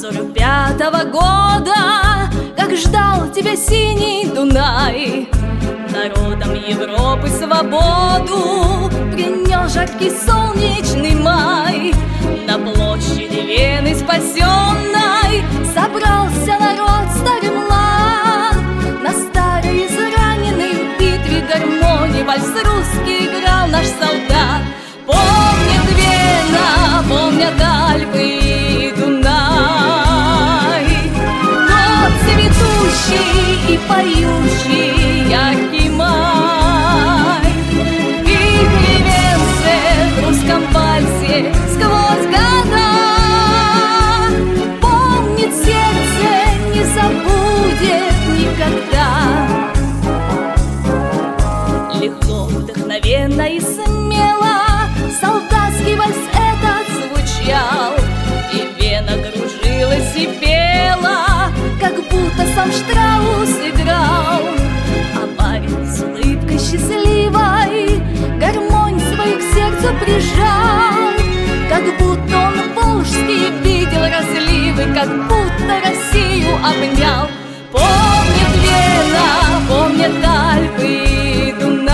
45-го года, как ждал тебя синий Дунай. Народам Европы свободу принес жаркий солнечный май. На площади Вены спасенной собрался народ старый млад. На старой израненной в битве гармонии вальс русский играл наш солдат. Помнит Вена, помнят Альпы и Дунай, тот цветущий и поющий яркий май. Вихри Венце в русском вальсе сквозь года помнит сердце, не забудет никогда. Легко, вдохновенно и смело солдатский вальс этот звучал, и Вена кружилась и пела, как будто сам Штраус играл. А парень с улыбкой счастливой гармонь свою к сердцу прижал, как будто он волжский видел разливы, как будто Россию обнял. Помнит Вена, помнят Альпы и Дунай,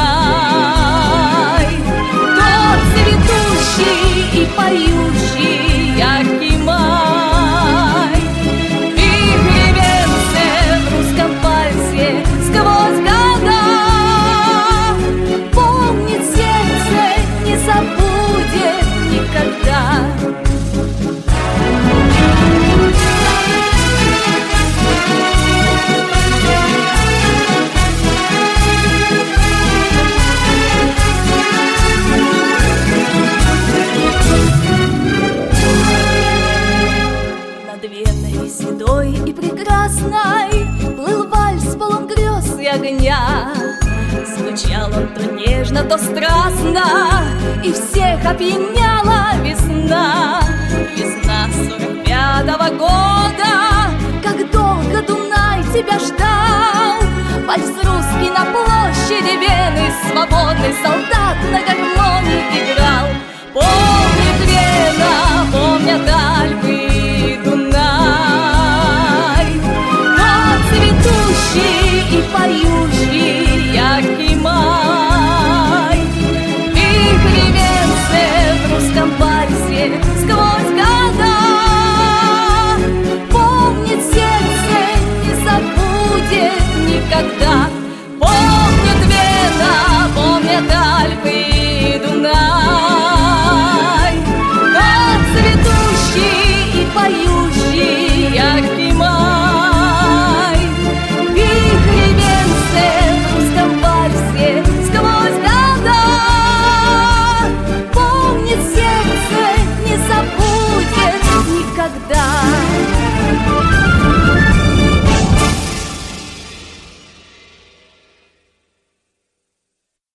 тот цветущий и поющий яркий май. Вихри Венце в русском вальсе сквозь года помнит сердце, не забудет никогда. Над Веной седой и прекрасной плыл вальс полон грез и огня. Звучал он то нежно, то страстно, и всех опьяняла весна. Весна 45-го года, как долго Дунай тебя ждал. Вальс русский на площади Вены, свободный солдат